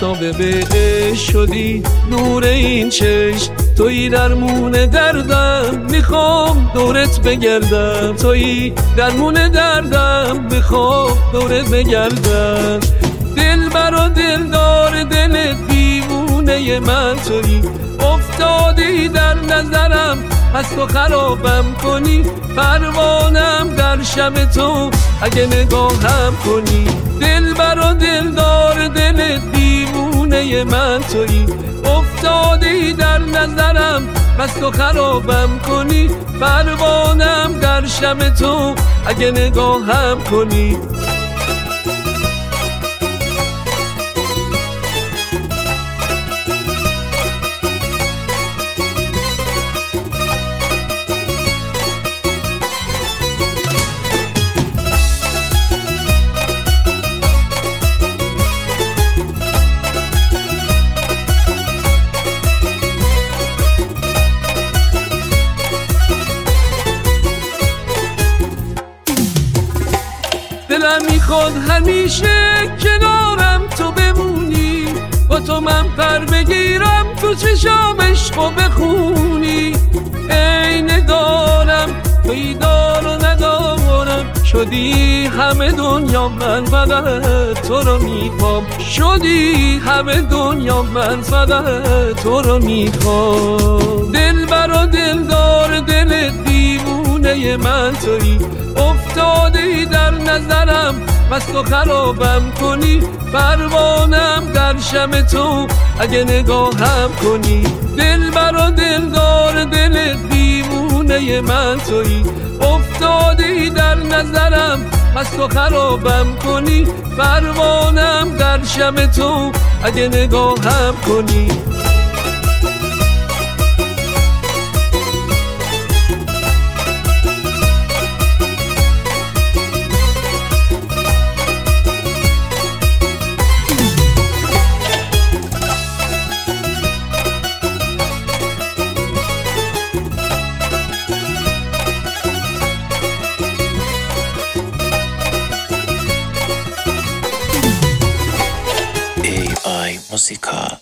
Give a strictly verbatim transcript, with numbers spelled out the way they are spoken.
آفتاب بهش شدی نور این چشم، تویی درمون دردم میخوام دورت بگردم، تویی درمون دردم میخوام دورت بگردم. دل برا دلدار دلت دیوونه من تویی، افتادی در نظرم پس تو خرابم کنی، پروانم در شب تو اگه نگاهم کنی. دل برا دلدار دلت دیوونه من تویی، افتادی در نظرم پس تو خرابم کنی، پروانم در شب تو اگه نگاهم کنی. دلم میخواد همیشه کنارم تو بمونی، با تو من پر بگیرم تو چشام عشقو بخونی. عین دارم توی دار و ندارم، شدی همه دنیا من فقط تو رو میخوام، شدی همه دنیا من فقط تو رو میخوام. دل برا دلدار دل دیوونه من تویی، افتادی در نظرم پس تو خرابم کنی، پروانم در شب تو اگه نگاهم کنی. دل برا دلدار دل دیوونه من تویی، افتادی در نظرم پس تو خرابم کنی، پروانم در شب تو اگه نگاهم کنی. Música